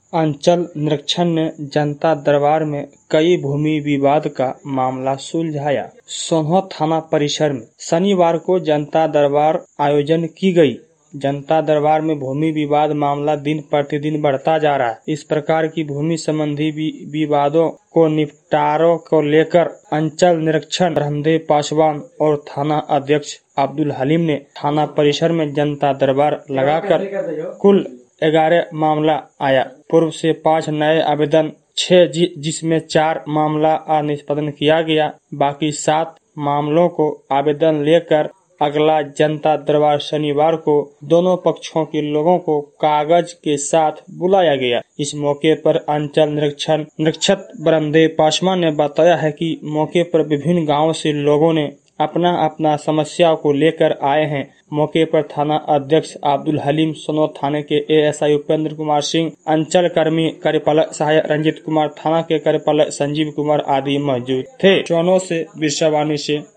अंचल निरीक्षण ने जनता दरबार में कई भूमि विवाद का मामला सुलझाया। सोनहत थाना परिसर में शनिवार को जनता दरबार आयोजन की गई। जनता दरबार में भूमि विवाद मामला दिन प्रतिदिन बढ़ता जा रहा है। इस प्रकार की भूमि संबंधी विवादों को निपटारों को लेकर अंचल निरीक्षक ब्रह्मदेव पासवान और थाना अध्यक्ष अब्दुल हलीम ने थाना परिसर में जनता दरबार लगाकर कुल 11 मामला आया। पूर्व से 5 नए आवेदन 6 जिसमें 4 मामला निष्पादन किया गया। बाकी 7 मामलों को आवेदन लेकर अगला जनता दरबार शनिवार को दोनों पक्षों के लोगों को कागज के साथ बुलाया गया। इस मौके पर अंचल निरीक्षक ब्रह्मदेव पासवान ने बताया है कि मौके पर विभिन्न गांवों से लोगों ने अपना समस्या को लेकर आए हैं। मौके पर थाना अध्यक्ष अब्दुल हलीम, सोनहत थाने के एएसआई उपेंद्र कुमार सिंह, अंचल कर्मी कार्यपालक सहायक रंजित कुमार, थाना के कार्यपालक संजीव कुमार आदि मौजूद थे। चौनों से बिरसावानी से